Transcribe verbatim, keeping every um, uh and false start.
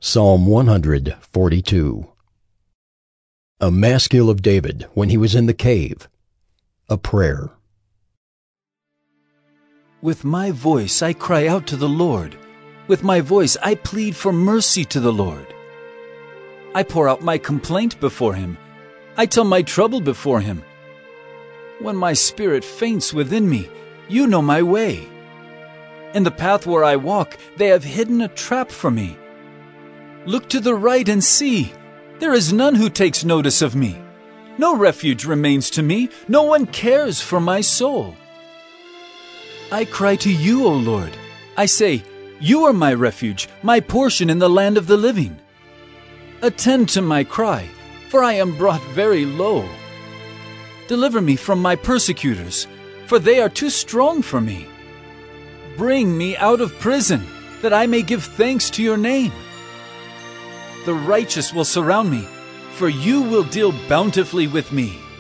Psalm one forty-two. A Maskil of David when he was in the cave. A prayer. With my voice I cry out to the Lord. With my voice I plead for mercy to the Lord. I pour out my complaint before him. I tell my trouble before him. When my spirit faints within me, you know my way. In the path where I walk, they have hidden a trap for me. Look to the right and see. There is none who takes notice of me. No refuge remains to me. No one cares for my soul. I cry to you, O Lord. I say, you are my refuge, my portion in the land of the living. Attend to my cry, for I am brought very low. Deliver me from my persecutors, for they are too strong for me. Bring me out of prison, that I may give thanks to your name. The righteous will surround me, for you will deal bountifully with me.